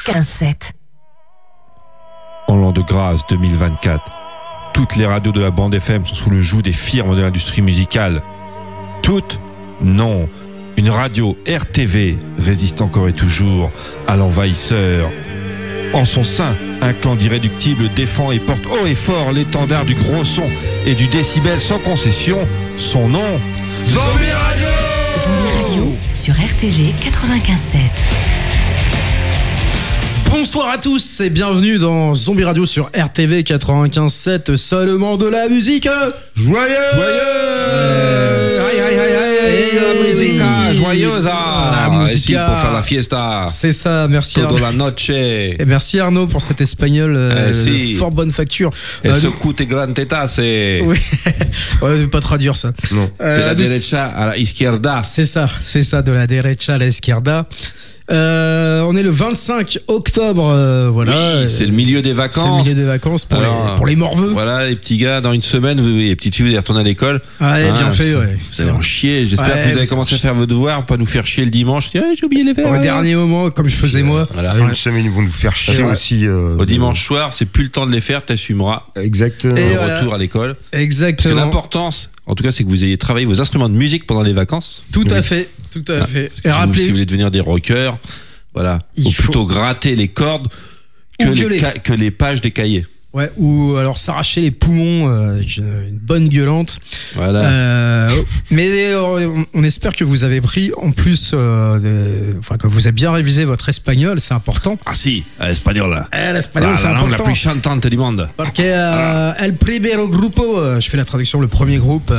15-7. En l'an de grâce 2024, toutes les radios de la bande FM sont sous le joug des firmes de l'industrie musicale. Toutes? Non. Une radio RTV résiste encore et toujours à l'envahisseur. En son sein, un clan d'irréductibles défend et porte haut et fort l'étendard du gros son et du décibel sans concession. Son nom, Zombie Radio. Zombie Radio sur RTV 95.7. Bonsoir à tous et bienvenue dans Zombie Radio sur RTV 95.7. Seulement de la musique Joyeux. La musica joyeuse. La musica. Pour faire la fiesta. C'est ça, merci Todo Arnaud. la noche. Et merci Arnaud pour cet espagnol si. fort bonne facture. Secoue tes grandes tetas. Oui, ouais, je vais pas traduire ça. Non. De la derecha à la izquierda. C'est ça, de la derecha à la izquierda. On est le 25 octobre, voilà. Oui, c'est le milieu des vacances. C'est le milieu des vacances pour les morveux. Voilà, les petits gars, dans une semaine, les petites filles, vous allez retourner à l'école. Ouais, bien fait, ouais. Vous allez en chier. J'espère que vous avez commencé à faire vos devoirs, pas nous faire chier le dimanche. J'ai oublié les faire. Au dernier moment, comme je faisais moi. Voilà. Une semaine, ils vont nous faire chier aussi. Au dimanche soir, c'est plus le temps de les faire, t'assumeras. Exactement. Et Le voilà. retour à l'école. Exactement. Parce que l'importance, en tout cas, c'est que vous ayez travaillé vos instruments de musique pendant les vacances. Tout à fait. Et Si vous rappelez, voulez devenir des rockers, voilà. Il faut plutôt gratter les cordes que les pages des cahiers. ouais, ou alors s'arracher les poumons avec une bonne gueulante. Voilà. Mais on espère que vous avez pris en plus, que vous avez bien révisé votre espagnol, c'est important. Ah si, l'espagnol là. L'espagnol, c'est La langue la important. plus chantante du monde. Parce que el primero grupo, je fais la traduction, le premier groupe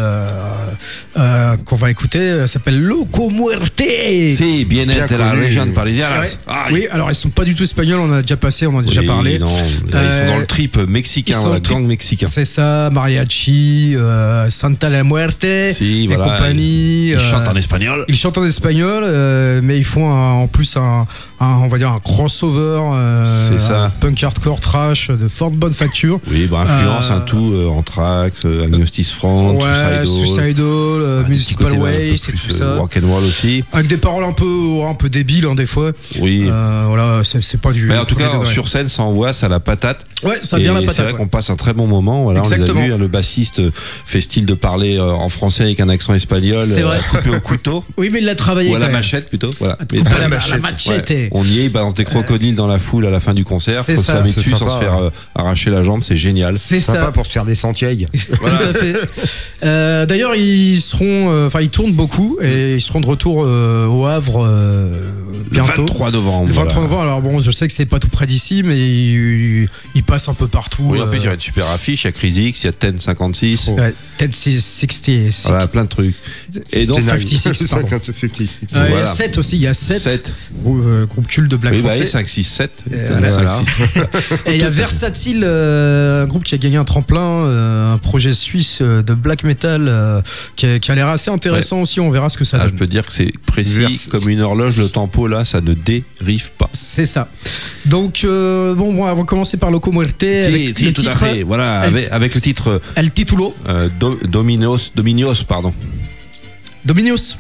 qu'on va écouter s'appelle Loco Muerte. Si, bien Bien de la connu. région parisienne. Ouais. Ah, Oui, alors ils sont pas du tout espagnols, on en a déjà passé, on en a déjà parlé. Non, ils sont dans le trip mexicain, ils sont voilà, dans le trip- gang mexicain. C'est ça, Mariachi, Santa la Muerte Si, et voilà, compagnie. Ils chantent en espagnol. Ils chantent en espagnol, mais ils font en plus on va dire un crossover, C'est ça. un punk hardcore trash de forte bonne facture. Oui, influence un tout, Anthrax, Agnostic Front, Ouais, Suicidal, Municipal Waste et tout ça. Rock'n'roll aussi. Avec des paroles un peu débiles des fois. Oui. Voilà, c'est pas du. Mais en tout premier cas, degré. sur scène, ça envoie, ça a la patate. Ouais, ça a bien Et la c'est patate. vrai Ouais. qu'on passe un très bon moment. Voilà, on les a Exactement. vus. Le bassiste fait style de parler en français avec un accent espagnol, C'est vrai. coupé au couteau Oui, mais il l'a travaillé. ou à la quand même. machette plutôt. Voilà. Mais Couper la machette. machette. ouais. On y est, il balance des crocodiles dans la foule à la fin du concert. C'est Faut ça. se la mettre C'est dessus sans sympa, se faire arracher la jambe, c'est génial. C'est Sympa ça. pour se faire des Santiago. Tout à fait. D'ailleurs, ils tournent beaucoup et ils seront de retour au Havre Le bientôt. 23 novembre. Le 23 voilà. novembre. Alors bon, je sais que c'est pas tout près d'ici, mais ils passent un peu partout. Oui, en plus, il y a une super affiche. Il y a Crisix, il y a Ten 56. Ouais, 1060. Voilà, plein de trucs. Et donc, 56, pardon. 56. Il y a voilà. 7 aussi, il y a 7. 7. Groupe culte de black Oui, bah, français. 5, 6, 7. Voilà. Et il y a Versatile, un groupe qui a gagné un tremplin, un projet suisse de black metal qui a l'air assez intéressant aussi. On verra ce que ça Ah, je donne. peux dire que c'est précis comme une horloge, le tempo là, ça ne dérive pas. C'est ça. Donc, on va commencer par Loco Muerte avec Si, le tout à titre fait. Voilà, El- avec le titre El Titulo. Dominios, pardon. Dominios.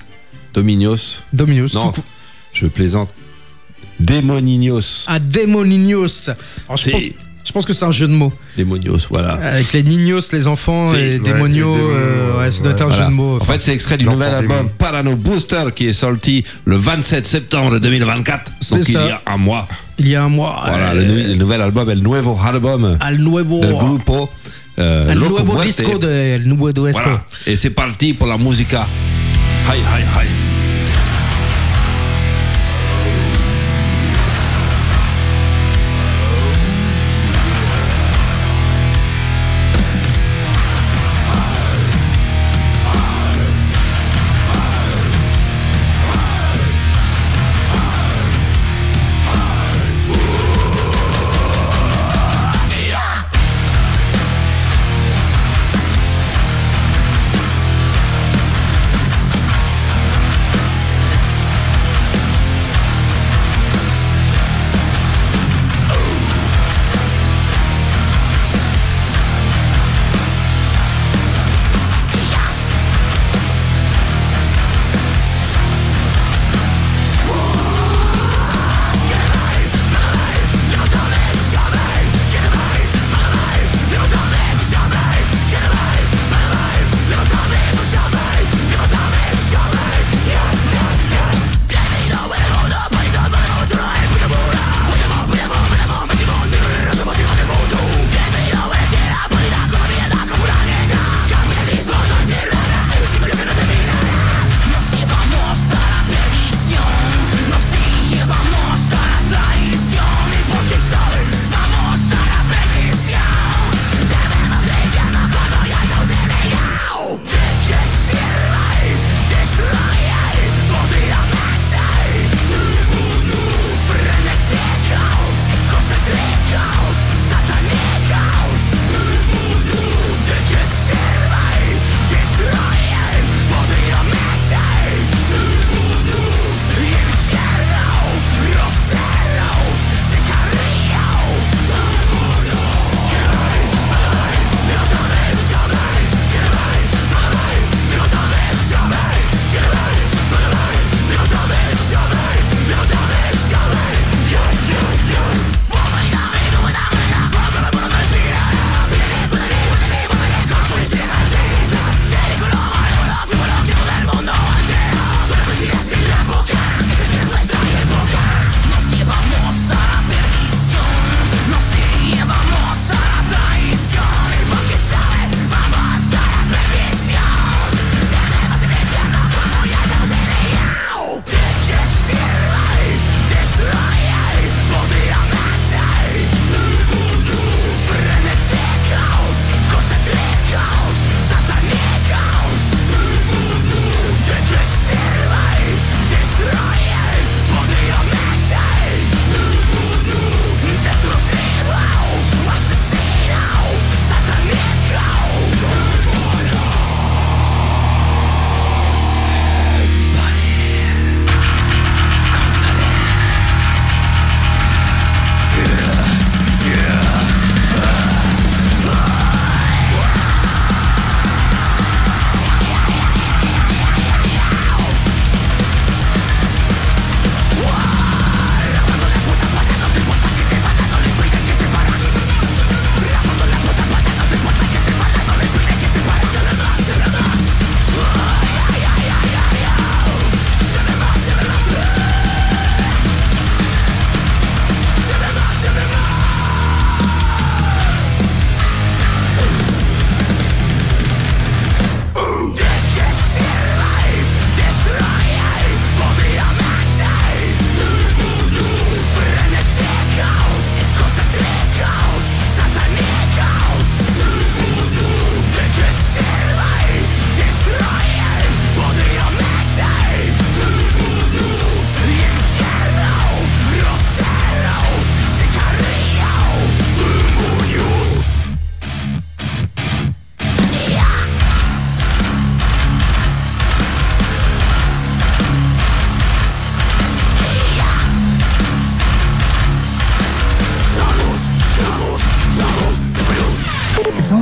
Non, Coucou. je plaisante. Démoninios. Ah, Demoninos. Alors, je pense que c'est un jeu de mots. Démonios, voilà. Avec les niños, les enfants, Si. et Ouais, démonios, les démons, ça doit être un Voilà. jeu de mots. En fait, c'est extrait du l'enfant nouvel démon. album Parano Booster qui est sorti le 27 septembre 2024. C'est Donc ça. il y a un mois. Il y a un mois. Voilà, le nouvel album, El Nuevo Album Al Nuevo. del grupo El Loco nuevo Muerte. disco de El nuevo disco. Voilà. Et c'est parti pour la musica. Hi, hi, hi.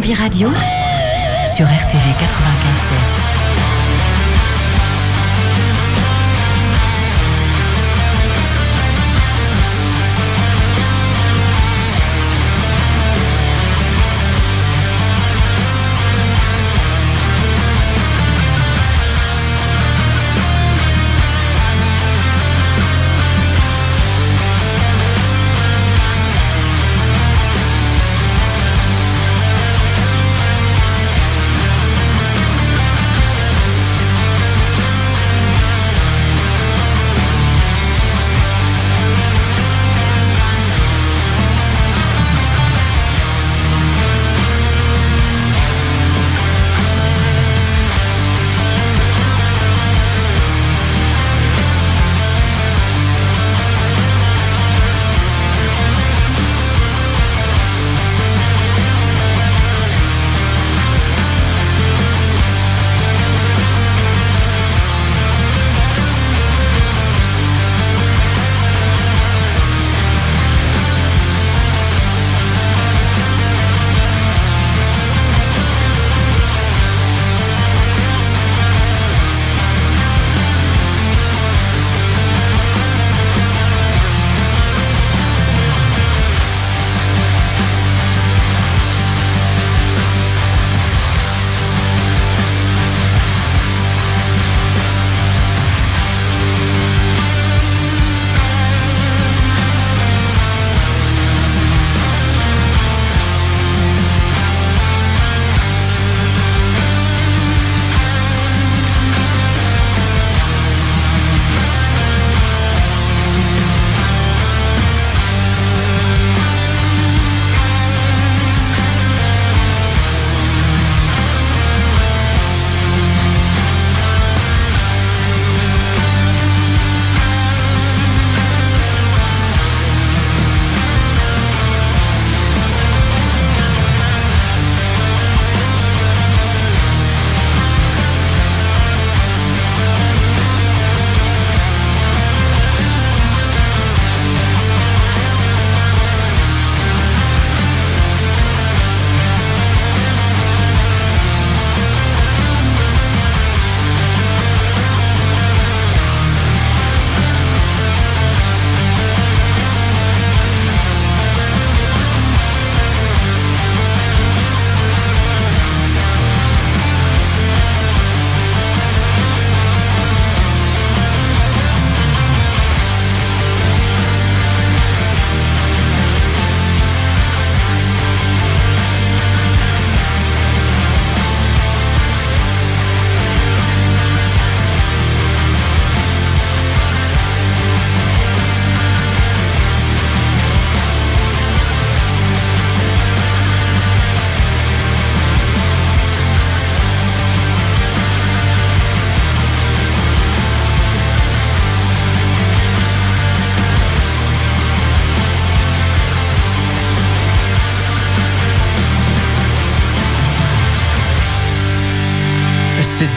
Tsugi Radio sur RTV 95.7. C'était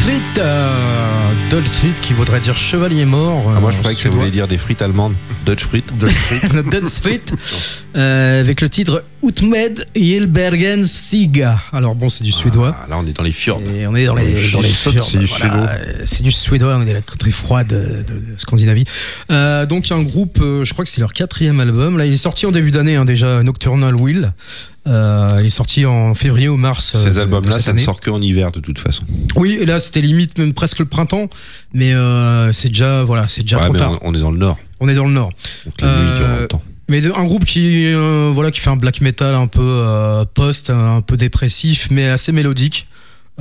Dutch Street qui voudrait dire chevalier mort. Moi je croyais que ça voulait dire des frites allemandes. Dutch Street. Dutch Street avec le titre Utmed Hilbergen Siga. Alors bon, c'est du suédois. Là on est dans les fjords. Et on est dans les fjords. C'est du suédois. C'est du suédois, on est la très froide de Scandinavie. Donc il y a un groupe, je crois que c'est leur 4e album. Là, il est sorti en début d'année, déjà, Nocturnal Will. Il est sorti en février ou mars. Ces albums-là, ça ne sort qu'en hiver de toute façon. Oui, et là c'était limite même presque le printemps, mais c'est déjà trop tard. On est dans le nord. On est dans le nord. Donc les nuits durent longtemps. Mais un groupe qui fait un black metal un peu post, un peu dépressif, mais assez mélodique.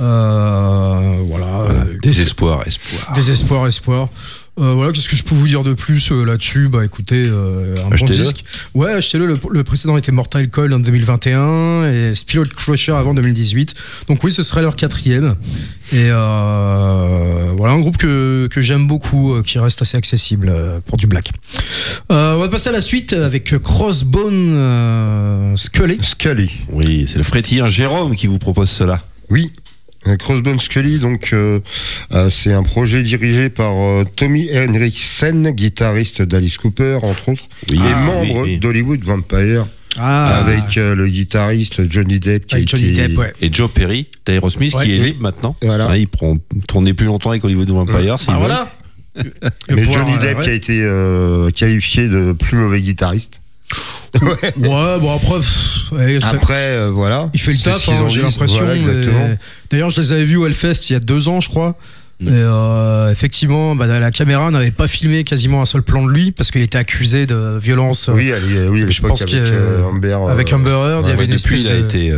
Désespoir. Voilà, qu'est-ce que je peux vous dire de plus là-dessus? Bah écoutez, un bon disque. Ouais, achetez-le. Le précédent était Mortal Coil en 2021 et Spirit Crusher avant 2018. Donc oui, ce serait leur 4e. Et voilà, un groupe que j'aime beaucoup, qui reste assez accessible pour du black. On va passer à la suite avec Crossbone Scully. Oui, c'est le frétilleur Jérôme qui vous propose cela. Oui. Crossbone Scully, donc c'est un projet dirigé par Tommy Henriksen, guitariste d'Alice Cooper entre autres, et membre d'Hollywood Vampire. avec le guitariste Johnny Depp et Joe Perry d'Aerosmith qui est libre maintenant. Voilà. Il pourront tourner plus longtemps avec Hollywood Vampire. Voilà. Mais Johnny Depp qui a été qualifié de plus mauvais guitariste. Ouais, bon après, voilà. Il fait le taf, j'ai l'impression. Voilà, d'ailleurs, je les avais vus au Hellfest il y a 2 ans, je crois. Et effectivement, la caméra n'avait pas filmé quasiment un seul plan de lui parce qu'il était accusé de violence. Oui, à l'époque avec Amber Heard, il y avait une espèce il a été,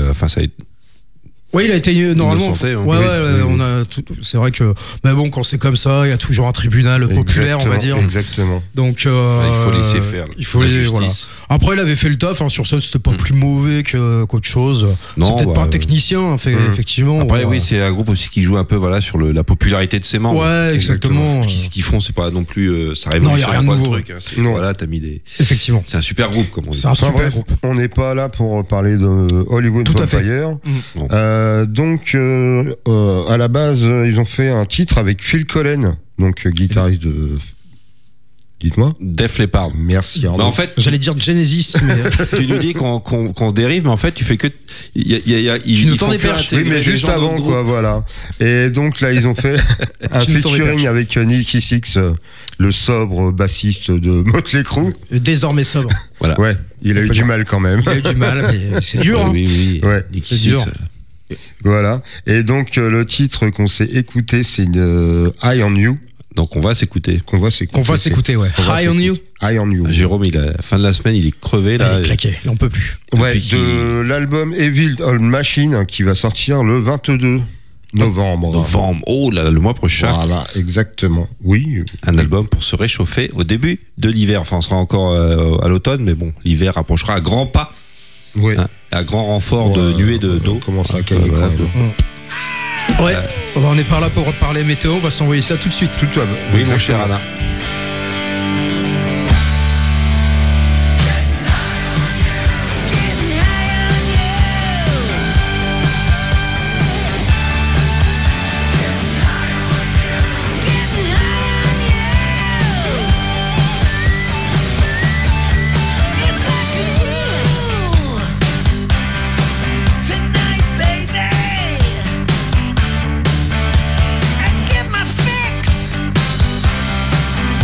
oui, il a été normalement. On a tout, c'est vrai que, mais bon, quand c'est comme ça, il y a toujours un tribunal populaire, on va dire. Exactement. Donc, il faut laisser faire. Il faut voilà. Après, il avait fait le taf. Sur ça, c'était pas plus mauvais qu'autre chose. C'est peut-être pas un technicien, effectivement. Après, oui, c'est un groupe aussi qui joue un peu, sur la popularité de ses membres. Ouais, exactement. Ce qu'ils font, c'est pas non plus, ça révolutionne pas le truc. Voilà, t'as mis des. Effectivement. C'est un super groupe, comme on dit. C'est un super groupe. On n'est pas là pour parler de Hollywood Vampire. Donc, à la base, ils ont fait un titre avec Phil Collen, donc guitariste de. Dites-moi. Def Leppard. Merci. En fait, j'allais dire Genesis, mais tu nous dis qu'on dérive, mais en fait, tu fais que tu nous tends des perches. Oui, mais juste avant, quoi, voilà. Et donc là, ils ont fait un featuring avec Nicky Six, le sobre bassiste de Motley Crue. Désormais sobre. Voilà. Ouais, il a eu du mal quand même. Il a eu du mal, mais c'est dur. Oui. Ouais. Nicky Six. Voilà. Et donc le titre qu'on s'est écouté, c'est Eye on You. Donc on va s'écouter. Qu'on va s'écouter, ouais. Eye on You. Eye on You. Jérôme, fin de la semaine, il est crevé là. Il est claqué, il en peut plus. Ouais, de l'album Evil Old Machine qui va sortir le 22 novembre. Oh là là, le mois prochain. Voilà, exactement. Oui. Un album pour se réchauffer au début de l'hiver. Enfin, on sera encore à l'automne, mais bon, l'hiver approchera à grands pas. Oui. À grand renfort de nuées d'eau. On commence à caler quand même. Ouais, on est par là pour parler météo, on va s'envoyer ça tout de suite. Oui, mon cher Alain. Get my fix.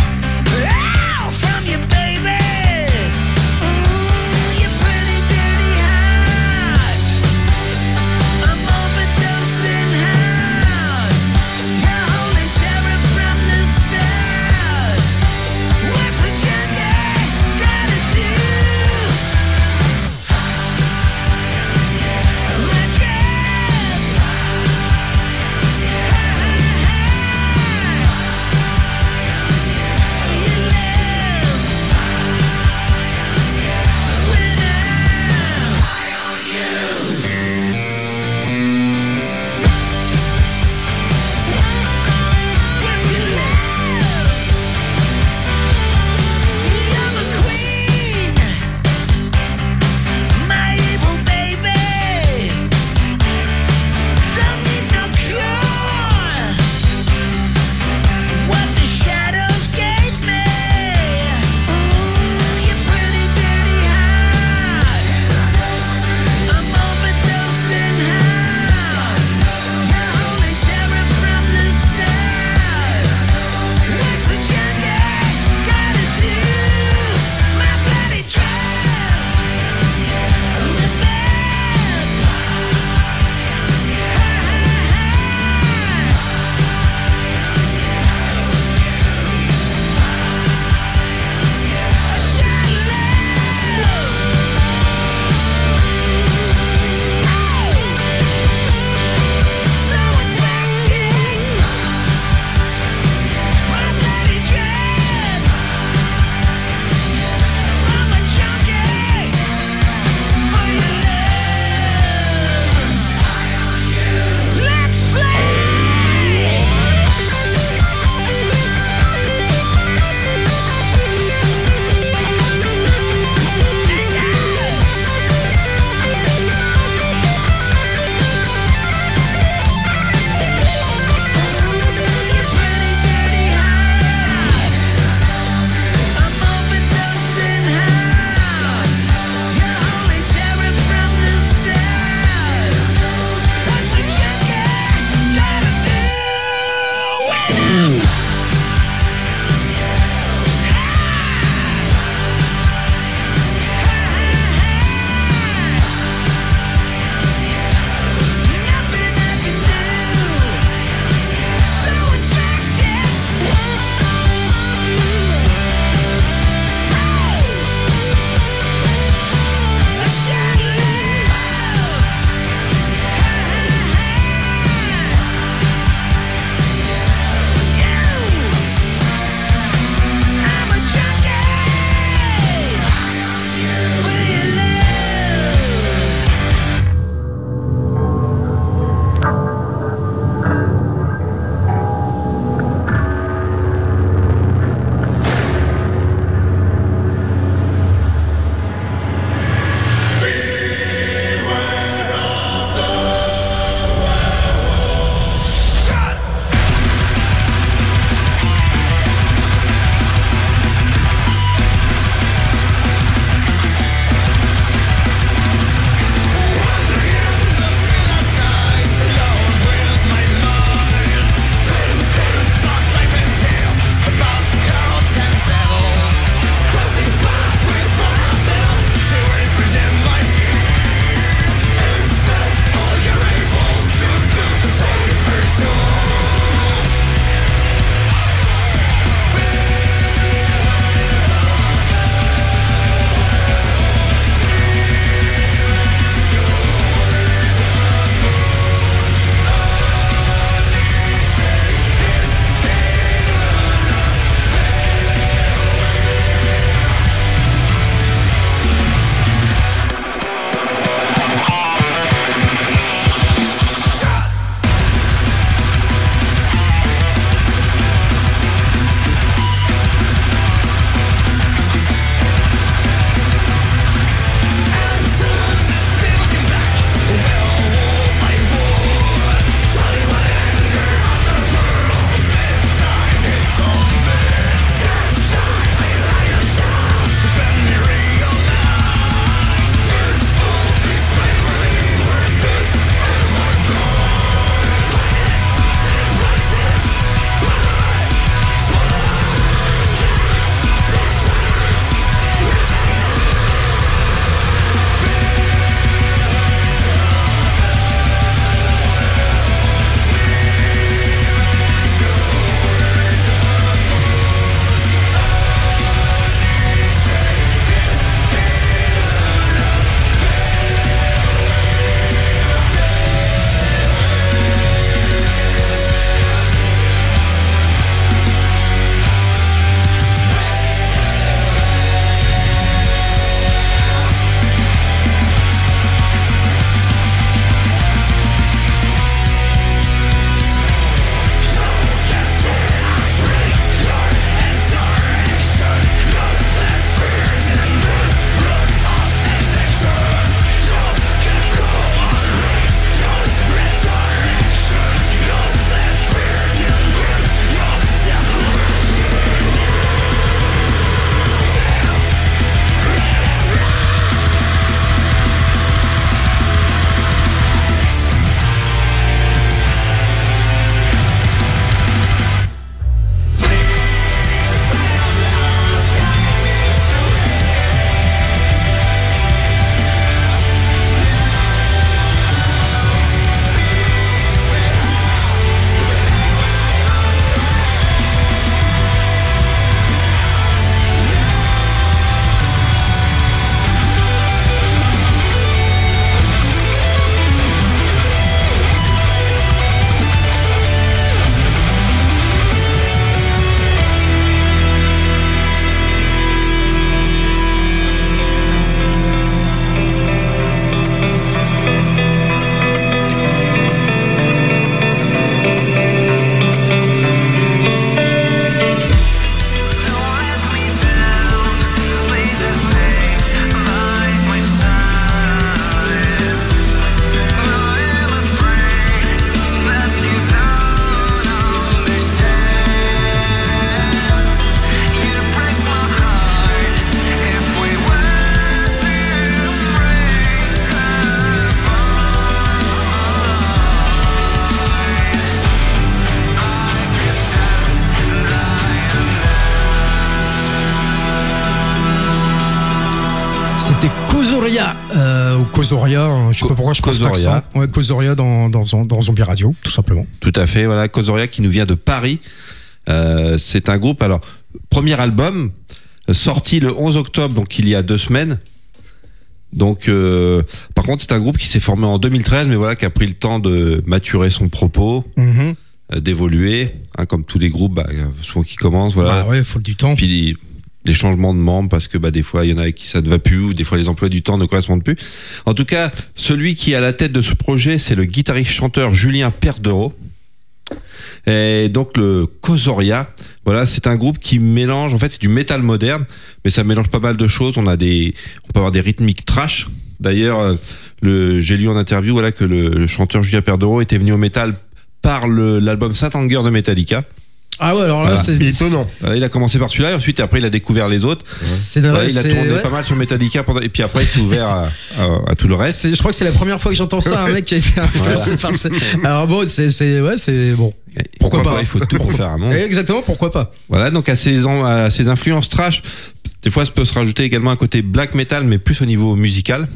C'était Kozoria, ou Kozoria, je sais pas pourquoi je pense Kozoria. Ouais, Kozoria dans Zombie Radio, tout simplement. Tout à fait, voilà, Kozoria qui nous vient de Paris. C'est un groupe, alors, premier album, sorti le 11 octobre, donc il y a 2 semaines. Donc, par contre, c'est un groupe qui s'est formé en 2013, mais voilà, qui a pris le temps de maturer son propos, d'évoluer, hein, comme tous les groupes, souvent qui commencent, voilà. Bah ouais, il faut du temps. Puis des changements de membres, parce que des fois, il y en a avec qui ça ne va plus, ou des fois, les emplois du temps ne correspondent plus. En tout cas, celui qui est à la tête de ce projet, c'est le guitariste-chanteur Julien Perdereau. Et donc le Kozoria, voilà, c'est un groupe qui mélange, en fait c'est du métal moderne, mais ça mélange pas mal de choses. On peut avoir des rythmiques trash. D'ailleurs, j'ai lu en interview, voilà, que le chanteur Julien Perdereau était venu au métal par l'album Saint Anger de Metallica. Ah ouais, alors là, voilà. c'est étonnant. Voilà, il a commencé par celui-là, et ensuite après il a découvert les autres. Voilà, il a tourné pas mal sur Metallica et puis après il s'est ouvert à tout le reste. Je crois que c'est la première fois que j'entends ça, un mec qui a été influencé par ça. Alors bon, c'est bon. Pourquoi pas, il faut tout pour faire un monde. Exactement, pourquoi pas. Voilà, donc à ces influences trash, des fois ça peut se rajouter également un côté black metal, mais plus au niveau musical.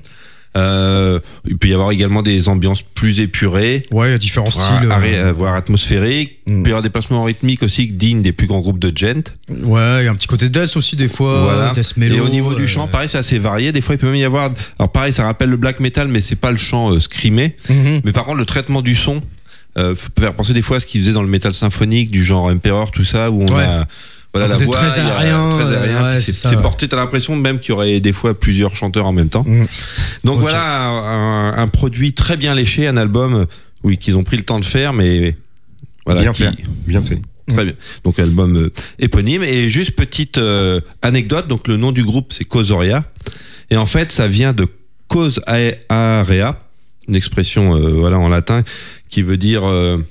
Il peut y avoir également des ambiances plus épurées. Ouais, il y a différents styles. Voire atmosphériques. Il peut y avoir des placements rythmiques aussi dignes des plus grands groupes de gent. Ouais, il y a un petit côté death aussi des fois. Voilà. Death mellow, et au niveau du chant, pareil, c'est assez varié. Des fois, il peut même y avoir... Alors pareil, ça rappelle le black metal, mais c'est pas le chant screamé. Mais par contre, le traitement du son peut faire penser des fois à ce qu'ils faisaient dans le métal symphonique, du genre Emperor, tout ça, où on a... Voilà, la voix, très aérien, ouais, c'est porté, t'as l'impression même qu'il y aurait des fois plusieurs chanteurs en même temps. Donc voilà, un produit très bien léché, un album, oui, qu'ils ont pris le temps de faire, mais voilà. Bien fait. Très bien. Donc album éponyme. Et juste petite anecdote, donc le nom du groupe c'est Kozoria. Et en fait, ça vient de cause area, une expression voilà en latin qui veut dire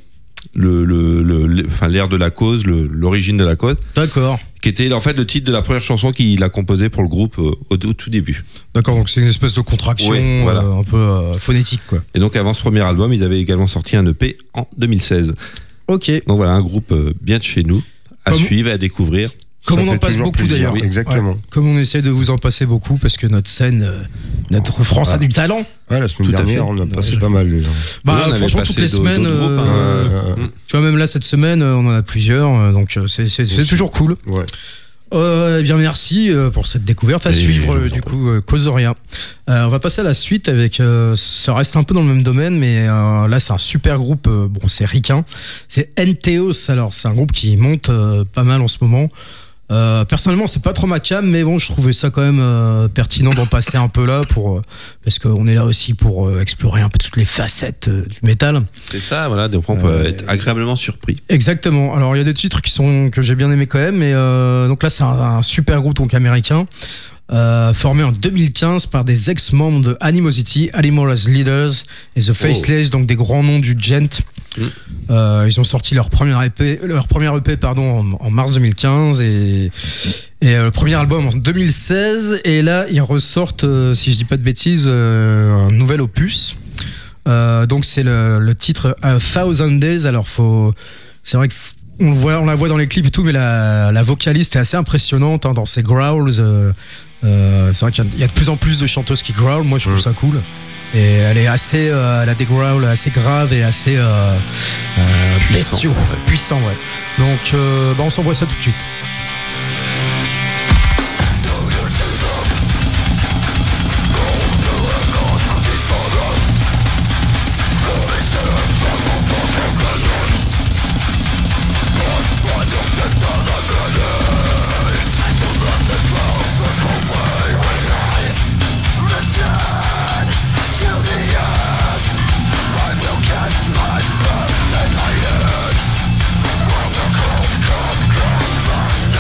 l'air de la cause, l'origine de la cause. D'accord. Qui était en fait le titre de la première chanson qu'il a composée pour le groupe au tout début. D'accord, donc c'est une espèce de contraction voilà. Un peu phonétique, quoi. Et donc avant ce premier album, ils avaient également sorti un EP en 2016. Ok. Donc voilà, un groupe bien de chez nous, à suivre et à découvrir. Comme on en passe beaucoup d'ailleurs. Oui, exactement. Ouais. Comme on essaie de vous en passer beaucoup parce que notre scène, notre France a du talent. Ouais, la semaine dernière, on a passé pas mal déjà. Franchement, toutes les semaines, tu vois, même là, cette semaine, on en a plusieurs, donc c'est toujours cool. Ouais. Eh bien, merci pour cette découverte. À suivre, du coup, Kozoria. On va passer à la suite avec, ça reste un peu dans le même domaine, mais là, c'est un super groupe, c'est ricain. C'est Enteos, alors, c'est un groupe qui monte pas mal en ce moment. Personnellement, c'est pas trop ma cam, mais bon, je trouvais ça quand même pertinent d'en passer un peu là parce qu'on est là aussi pour explorer un peu toutes les facettes du métal. C'est ça, voilà, des fois on peut être agréablement surpris. Exactement. Alors il y a des titres que j'ai bien aimé quand même, mais donc là c'est un super groupe donc américain. Formé en 2015 par des ex-membres de Animosity, Animal as Leaders et The Faceless, donc des grands noms du gent. Ils ont sorti leur premier EP en mars 2015 et le premier album en 2016, et là ils ressortent, si je dis pas de bêtises, un nouvel opus. Donc c'est le titre A Thousand Days. Alors c'est vrai que on la voit dans les clips et tout, mais la vocaliste est assez impressionnante dans ses growls. C'est vrai qu'il y a de plus en plus de chanteuses qui growl. Moi, je trouve ça cool. Et elle est assez, elle a des growls assez graves et assez bestiaux, puissants, ouais. Donc, on s'envoie ça tout de suite. My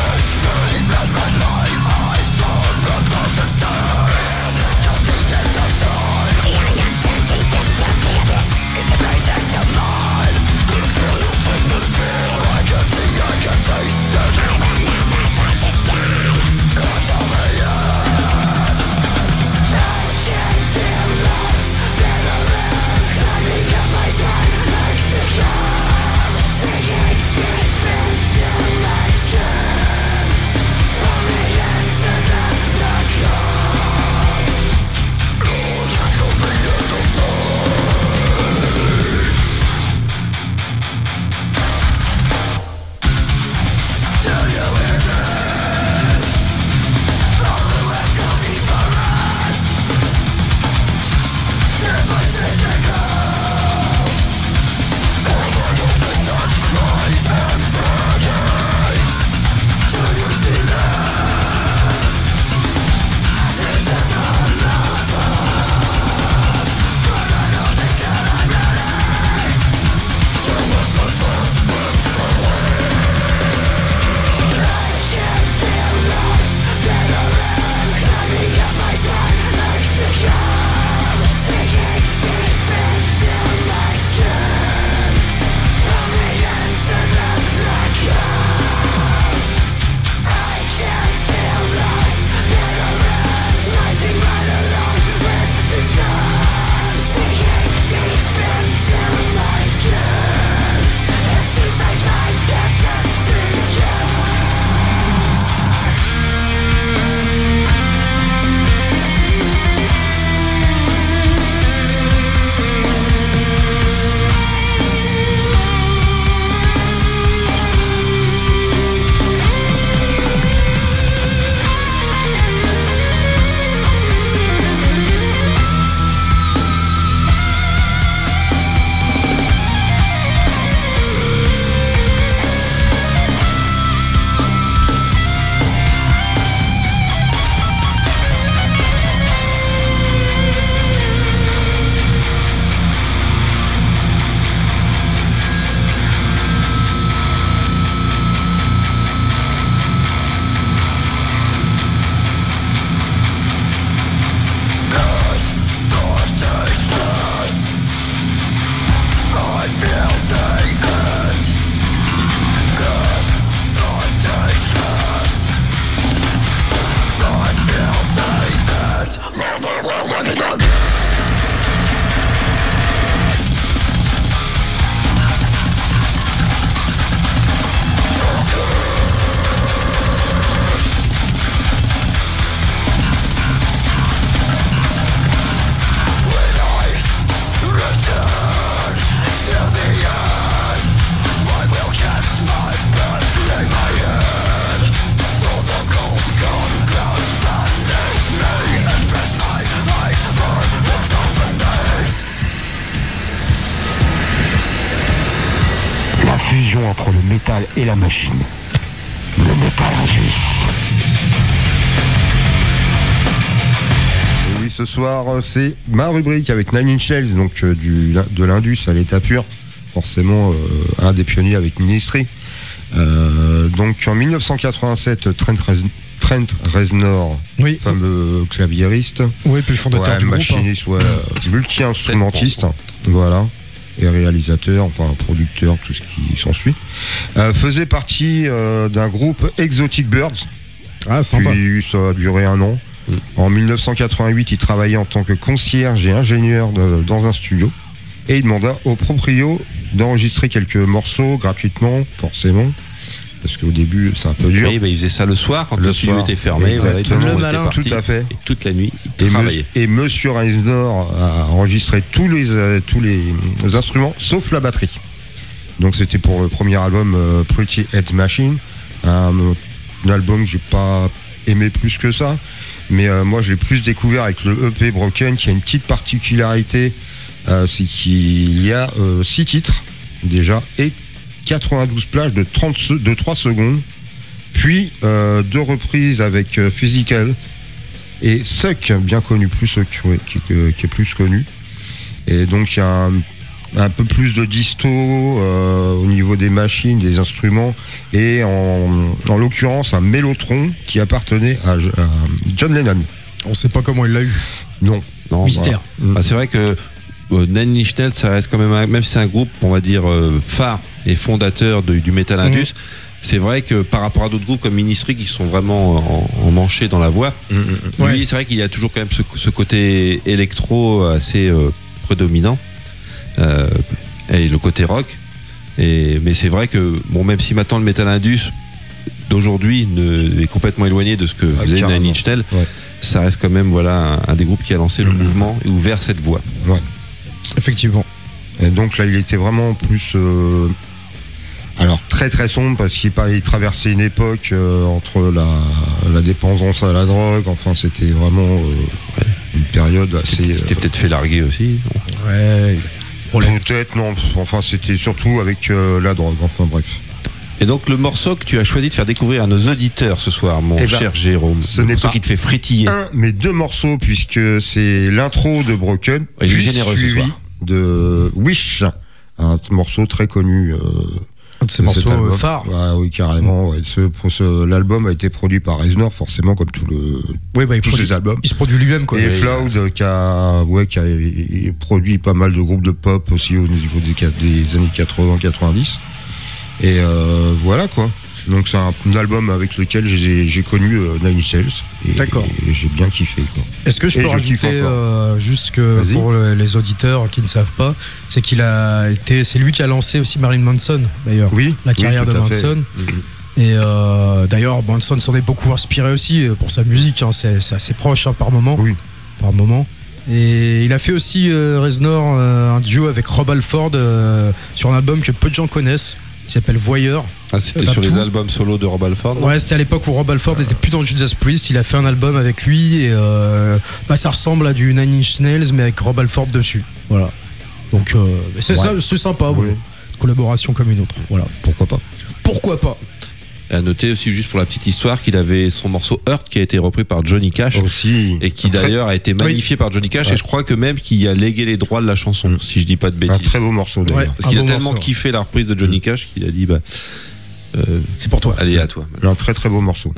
entre le métal et la machine. Le Metal Indus. Et oui, ce soir, c'est ma rubrique avec Nine Inch Nails, donc de l'Indus à l'état pur. Forcément, un des pionniers avec Ministry. Donc en 1987, Trent Reznor, oui, fameux claviériste. Oui, puis fondateur du machiniste, groupe. Multi-instrumentiste, voilà. Et réalisateur, enfin producteur, tout ce qui s'ensuit. Faisait partie d'un groupe Exotic Birds. Ah, sympa. Puis ça a duré 1 an. En 1988, il travaillait en tant que concierge et ingénieur dans un studio. Et il demanda au proprio d'enregistrer quelques morceaux gratuitement, forcément. Parce qu'au début, c'est un peu dur. Oui, bah, il faisait ça le soir, quand le studio était fermé. Voilà, tout à fait. Et toute la nuit, il travaillait. Et Monsieur Reznor a enregistré tous les instruments, sauf la batterie. Donc c'était pour le premier album Pretty Head Machine. Un album que j'ai pas aimé plus que ça. Mais moi, je l'ai plus découvert avec le EP Broken, qui a une petite particularité. C'est qu'il y a 6 titres, déjà, et 92 plages de 3 secondes, puis 2 reprises avec Physical et Suck, bien connu, plus Suck, ouais, qui est plus connu. Et donc il y a un peu plus de disto au niveau des machines, des instruments, et en l'occurrence un mélotron qui appartenait à John Lennon. On sait pas comment il l'a eu. Non. Mystère. Voilà. Bah, c'est vrai que Nine Inch Nails, ça reste quand même si c'est un groupe, on va dire, phare et fondateur du Metal Indus. C'est vrai que par rapport à d'autres groupes comme Ministry qui sont vraiment emmanchés dans la voix, lui, c'est vrai qu'il y a toujours quand même ce côté électro assez prédominant, et le côté rock. Mais c'est vrai que, bon, même si maintenant le Metal Indus d'aujourd'hui est complètement éloigné de ce que faisait Nine Inch Nails, ça reste quand même, voilà, un des groupes qui a lancé le mouvement et ouvert cette voie. Ouais. Effectivement. Et donc là, il était vraiment plus alors très très sombre, parce qu'il traversait une époque entre la dépendance à la drogue. Enfin, c'était vraiment une période assez. C'était peut-être fait larguer aussi. Ouais. Peut-être, non. Enfin, c'était surtout avec la drogue. Enfin, bref. Et donc le morceau que tu as choisi de faire découvrir à nos auditeurs ce soir, mon cher Jérôme, ce n'est pas qui te fait fritiller. Un, mais 2 morceaux, puisque c'est l'intro de Broken, puis suivi de Wish, un morceau très connu. Un de ces morceaux phares. Ah, oui, carrément. Ouais. L'album a été produit par Reznor, forcément, comme tous ses albums. Il se produit lui-même, quoi. Et Floud, qui a produit pas mal de groupes de pop aussi au niveau des années 80-90. Et voilà, quoi. Donc c'est un album avec lequel j'ai connu Nine Inch Nails. D'accord. Et j'ai bien kiffé, quoi. Est-ce que je peux rajouter juste que pour les auditeurs qui ne savent pas, c'est c'est lui qui a lancé aussi Marilyn Manson, d'ailleurs. Oui. La carrière de Manson. Et d'ailleurs, Manson s'en est beaucoup inspiré aussi pour sa musique. Hein. C'est assez proche, hein, par moment. Oui. Par moment. Et il a fait aussi Reznor un duo avec Rob Halford sur un album que peu de gens connaissent, qui s'appelle Voyeur. Ah, c'était sur les albums solo de Rob Halford? Ouais, c'était à l'époque où Rob Halford était plus dans Judas Priest. Il a fait un album avec lui et ça ressemble à du Nine Inch Nails mais avec Rob Halford dessus. Voilà. Donc c'est sympa. Oui. Collaboration comme une autre. Voilà. Pourquoi pas. Et à noter aussi, juste pour la petite histoire, qu'il avait son morceau Hurt qui a été repris par Johnny Cash aussi, et qui d'ailleurs a été magnifié par Johnny Cash, et je crois que même qu'il a légué les droits de la chanson, si je dis pas de bêtises. Un très beau morceau d'ailleurs. Parce qu'il a tellement kiffé la reprise de Johnny Cash qu'il a dit c'est pour toi. Allez, à toi. Un très très beau morceau.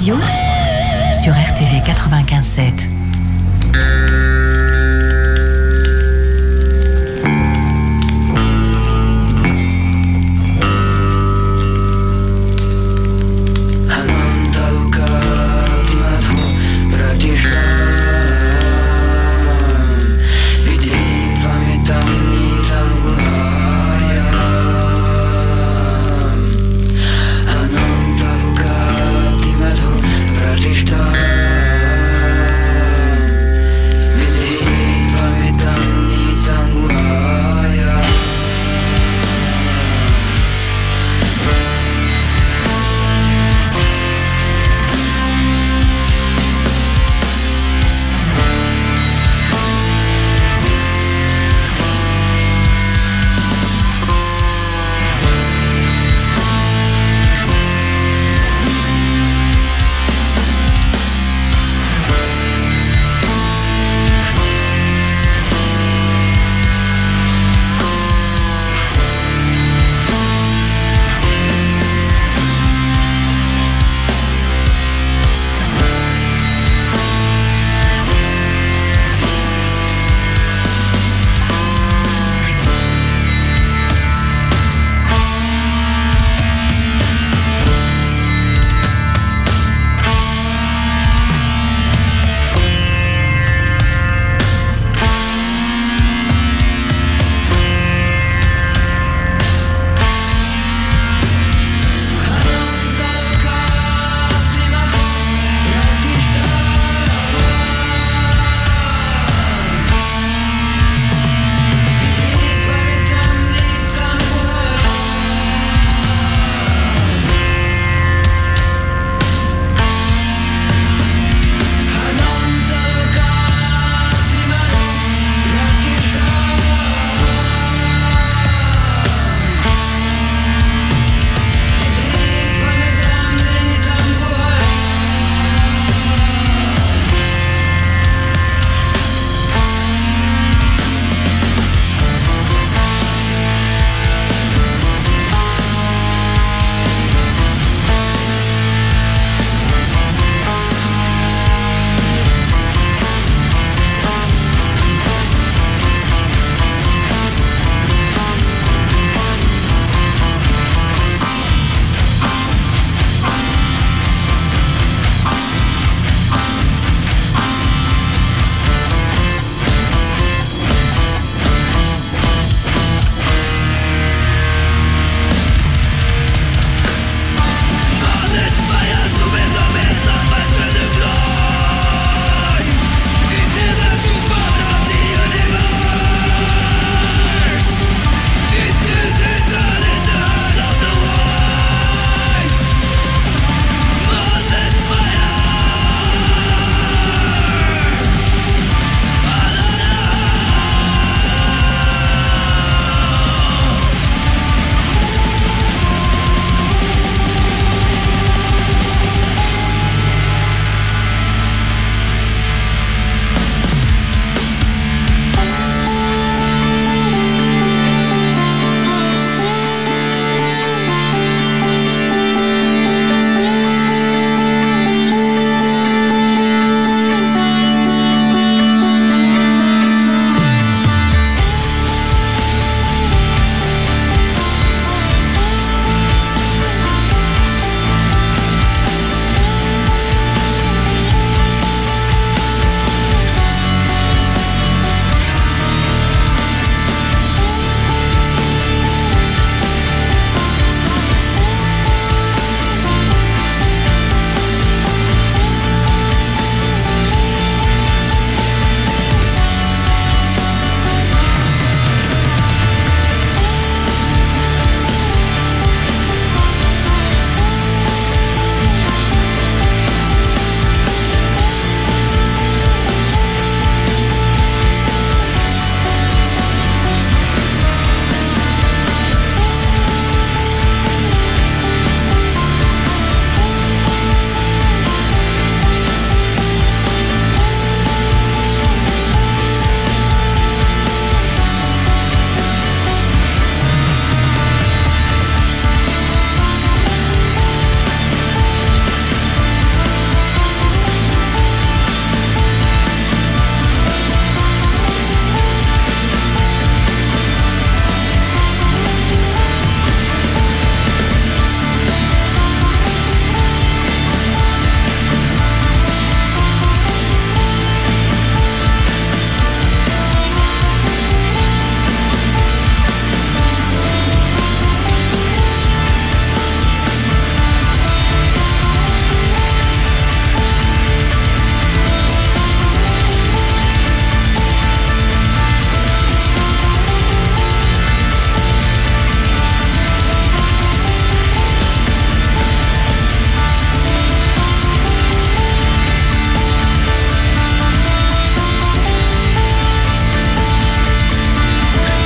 radio sur RTV 95.7. Bratislava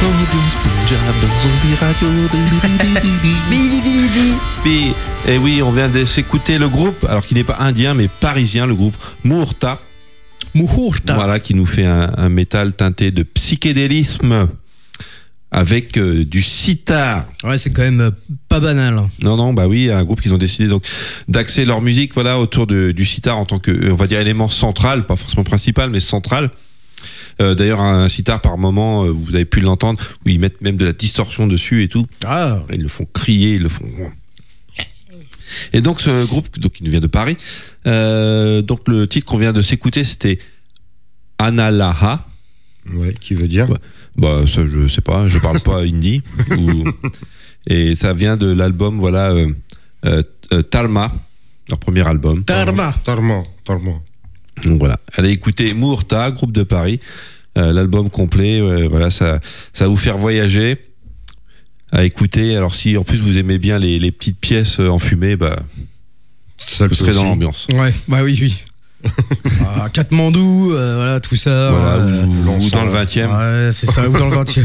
Ambiance Punjab dans Zombie Radio. Et oui, on vient de s'écouter le groupe, alors qu'il n'est pas indien mais parisien, le groupe Muhurta. Voilà, qui nous fait un métal teinté de psychédélisme avec du sitar. Ouais, c'est quand même pas banal. Non, bah oui, un groupe qu'ils ont décidé donc d'axer leur musique, voilà, autour du sitar en tant que, on va dire, élément central, pas forcément principal, mais central. D'ailleurs, un sitar par moment, vous avez pu l'entendre, où ils mettent même de la distorsion dessus et tout. Ah. Ils le font crier, ils le font. Et donc ce groupe, donc, qui nous vient de Paris, donc le titre qu'on vient de s'écouter, c'était Analaha. Ouais, qui veut dire Bah ça je sais pas, je parle pas hindi. Et ça vient de l'album, voilà, Talma, leur premier album. Talma. Donc voilà, allez écouter Muhurta, groupe de Paris, l'album complet, voilà, ça va vous faire voyager. À écouter. Alors si en plus vous aimez bien les petites pièces enfumées, bah vous serez dans l'ambiance. Ouais, bah oui. Katmandou, voilà, tout ça. Voilà, ou dans le 20e. Ouais, c'est ça, ou dans le 20e.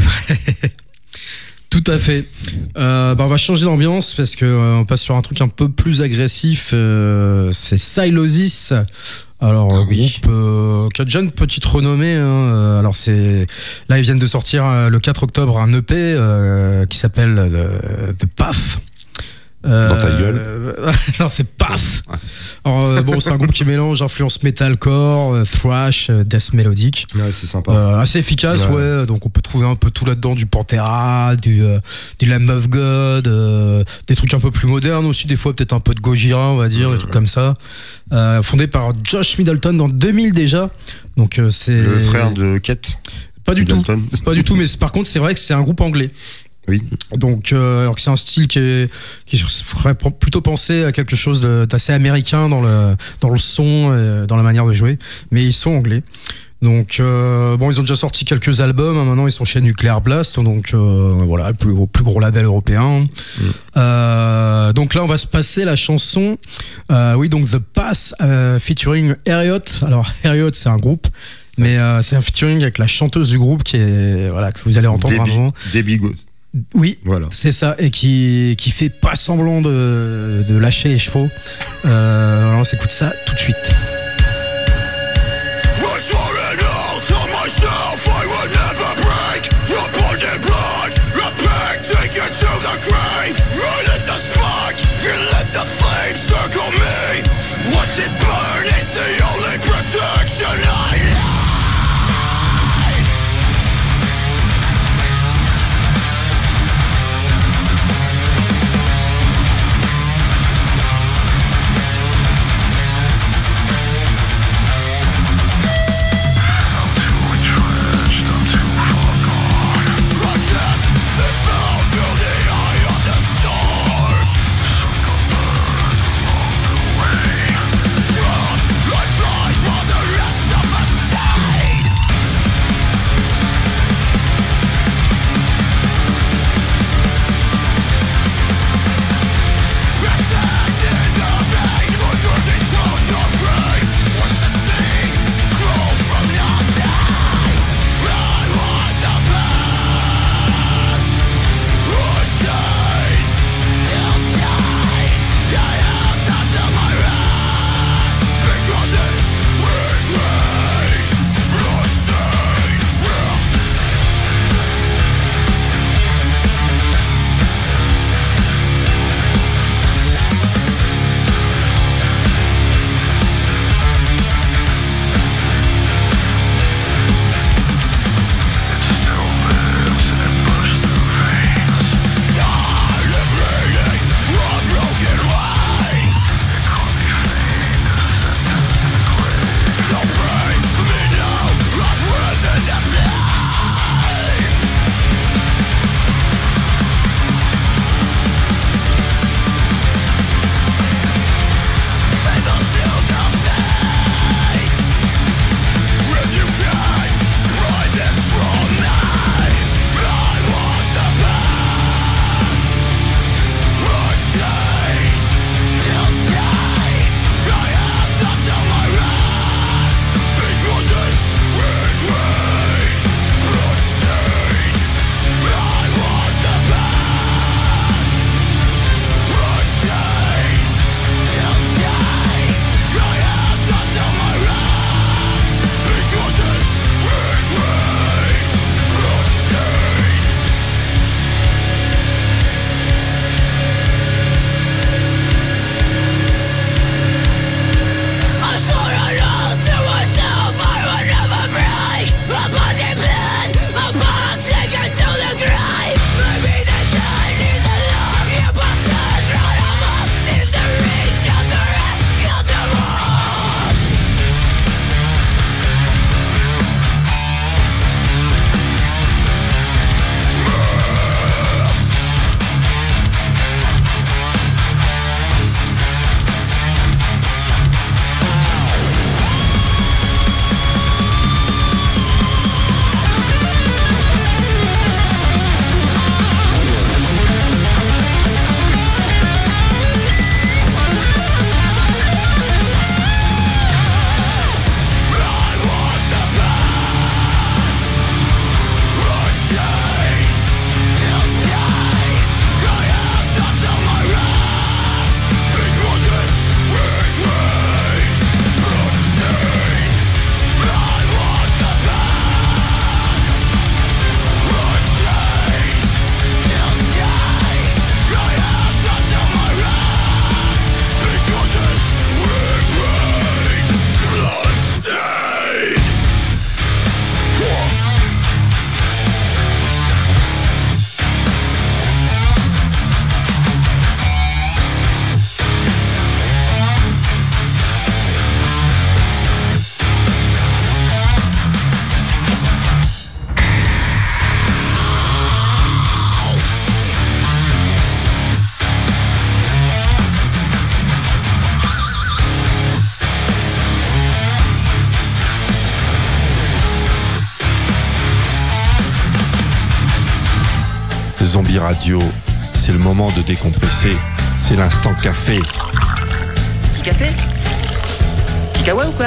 Tout à fait. On va changer d'ambiance parce que on passe sur un truc un peu plus agressif. C'est Sylosis. Alors, groupe qui a déjà une petite renommée. Alors là, ils viennent de sortir le 4 octobre un EP qui s'appelle The Path. Dans ta gueule. Non, c'est Path. Alors, c'est un groupe qui mélange influence metalcore, thrash, death mélodique. Ouais, c'est sympa. Assez efficace, ouais. Donc on peut trouver un peu tout là-dedans, du Pantera, du Lamb of God, des trucs un peu plus modernes aussi, des fois peut-être un peu de Gojira, on va dire, des trucs comme ça. Fondé par Josh Middleton en 2000 déjà. Donc c'est le frère de Kate. Pas du tout, mais par contre c'est vrai que c'est un groupe anglais. Oui. Donc, alors que c'est un style qui ferait plutôt penser à quelque chose d'assez américain dans le son, dans la manière de jouer, mais ils sont anglais. Donc, ils ont déjà sorti quelques albums. Maintenant, ils sont chez Nuclear Blast, donc voilà, le plus gros label européen. Donc là, on va se passer la chanson. Donc The Pass featuring Harriot. Alors, Harriot, c'est un groupe. Mais c'est un featuring avec la chanteuse du groupe que vous allez entendre à un moment. Debbie Good. Oui, voilà. C'est ça, et qui fait pas semblant de lâcher les chevaux. Alors on s'écoute ça tout de suite. Zombie Radio, c'est le moment de décompresser, c'est l'instant café. Petit café? Petit kawa ou quoi?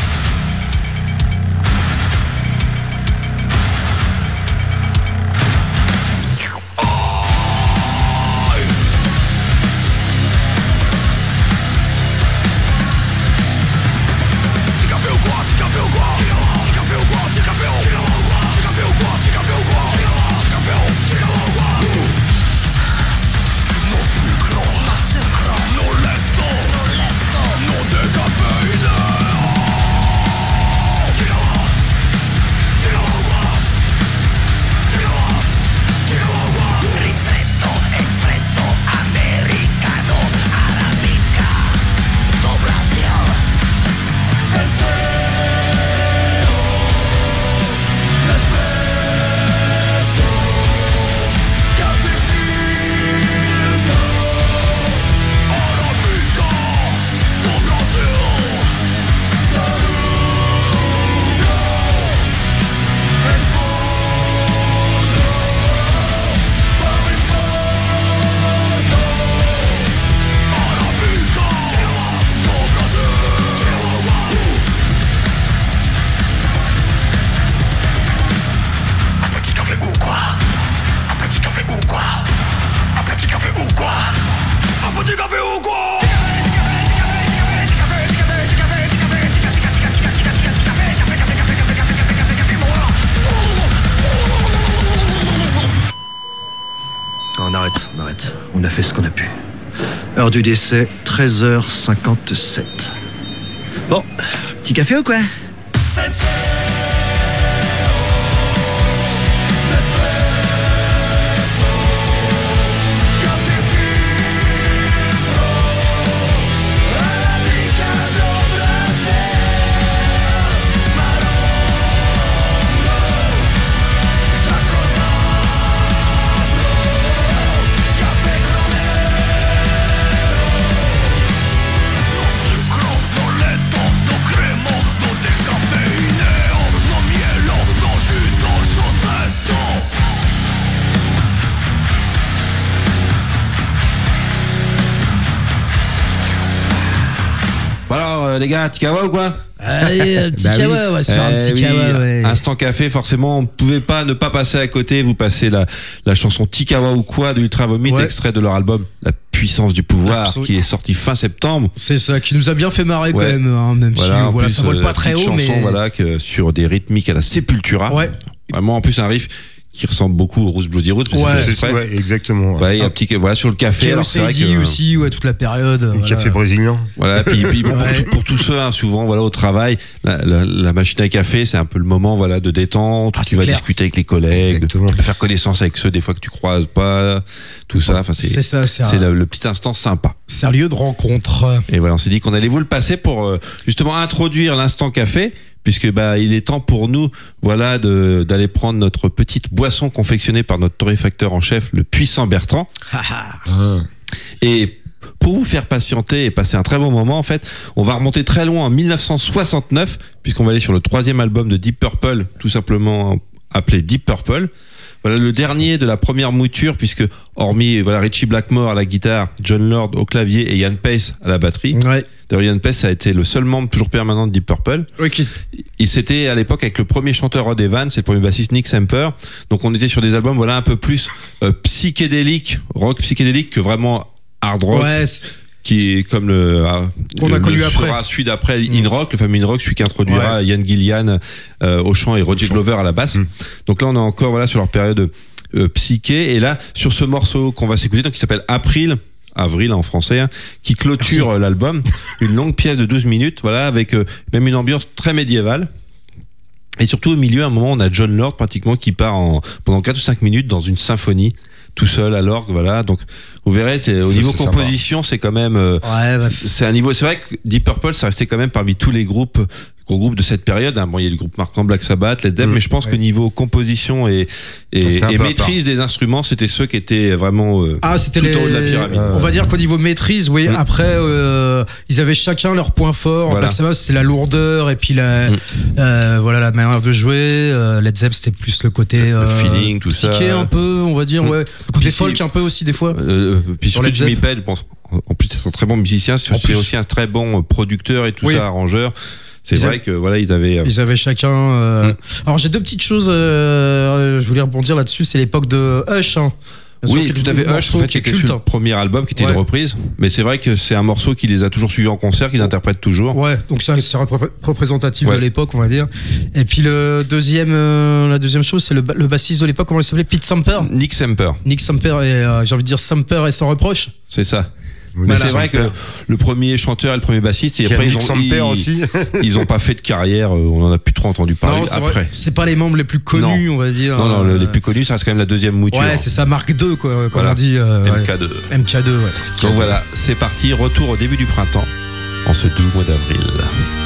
On arrête. On a fait ce qu'on a pu. Heure du décès, 13h57. Bon, petit café ou quoi? Les gars, petit kawa ou quoi? Allez, un petit kawa, on va se faire un petit kawa. Ouais. Instant café, forcément, on ne pouvait pas ne pas passer à côté. Vous passez la chanson Tikawa ou quoi de Ultra Vomit, extrait de leur album La Puissance du Pouvoir, qui est sorti fin septembre. C'est ça, qui nous a bien fait marrer quand même, hein, même voilà, si plus, ça vole pas très haut. Chanson, mais voilà, sur des rythmiques à la Sepultura. Ouais. Vraiment, en plus, un riff qui ressemble beaucoup au Rouge Bloody Road. Ouais, exactement. Ouais, il y a un petit, voilà, sur le café. Alors c'est vrai que aussi, toute la période. Le café brésilien. Voilà, puis bon, pour tous ceux, hein, souvent, voilà, au travail, la machine à café, c'est un peu le moment, voilà, de détente, où tu vas discuter avec les collègues, de faire connaissance avec ceux, des fois, que tu croises pas, tout ça. Enfin, c'est le petit instant sympa. C'est un lieu de rencontre. Et voilà, on s'est dit qu'on allait vous le passer pour, justement, introduire l'instant café, puisque il est temps pour nous, voilà, d'aller prendre notre petite boisson confectionnée par notre torréfacteur en chef, le puissant Bertrand. Et pour vous faire patienter et passer un très bon moment, en fait, on va remonter très loin en 1969, puisqu'on va aller sur le 3e album de Deep Purple, tout simplement appelé Deep Purple. Voilà le dernier de la première mouture, puisque hormis Richie Blackmore à la guitare, John Lord au clavier et Ian Pace à la batterie. Ouais. D'ailleurs, Ian Pace a été le seul membre toujours permanent de Deep Purple. Okay. Et c'était à l'époque avec le premier chanteur Rod Evans et le premier bassiste Nick Semper. Donc on était sur des albums un peu plus psychédélique, rock psychédélique, que vraiment hard rock. Ouais, qui est comme qu'on a connu après. Celui d'après, In Rock, le fameux In Rock, celui qui introduira Ian Gillian au chant et Roger Glover à la basse. Donc là, on est encore sur leur période psyché. Et là, sur ce morceau qu'on va s'écouter, donc qui s'appelle Avril en français, hein, qui clôture l'album, une longue pièce de 12 minutes, voilà, avec même une ambiance très médiévale. Et surtout au milieu, à un moment, on a John Lord pratiquement qui part pendant 4 ou 5 minutes dans une symphonie, tout seul à l'orgue, voilà. Donc vous verrez, au niveau composition, sympa. C'est quand même c'est un niveau. C'est vrai que Deep Purple, ça restait quand même parmi tous les groupes gros groupes de cette période. Bon, il y a le groupe marquant Black Sabbath, Led Zeppelin, mais je pense que niveau composition et maîtrise des instruments, c'était ceux qui étaient vraiment c'était tout en haut de la pyramide. On va dire qu'au niveau maîtrise, oui. Après, ils avaient chacun leur point fort. Voilà. Black Sabbath, c'était la lourdeur et puis la manière de jouer. Led Zeppelin, c'était plus le côté le feeling, tout ça. Un peu, on va dire, ouais. Le côté folk un peu aussi des fois. Puis surtout Jimmy Page, en plus c'est un très bon musicien, c'est aussi un très bon producteur et tout ça, arrangeur. C'est vrai que voilà, ils avaient chacun. Alors j'ai deux petites choses. Je voulais rebondir là-dessus. C'est l'époque de Hush. Hein. Oui, tout à fait. Hush, en fait, qui était sur le premier album, qui était une reprise. Mais c'est vrai que c'est un morceau qui les a toujours suivis en concert, qu'ils interprètent toujours. Ouais, donc c'est représentatif de l'époque, on va dire. Et puis la deuxième chose, c'est le bassiste de l'époque, comment il s'appelait? Pete Samper. Nick Samper. Et j'ai envie de dire Samper et sans reproche. C'est ça. Mais c'est vrai que le premier chanteur et le premier bassiste, et après ils ont pas fait de carrière, on en a plus trop entendu parler après. C'est pas les membres les plus connus, on va dire. Non, les plus connus, ça reste quand même la deuxième mouture. Ouais, c'est ça, Mark II, quoi, comme on dit. MK2. MK2, ouais. Donc voilà, c'est parti, retour au début du printemps, en ce doux mois d'avril.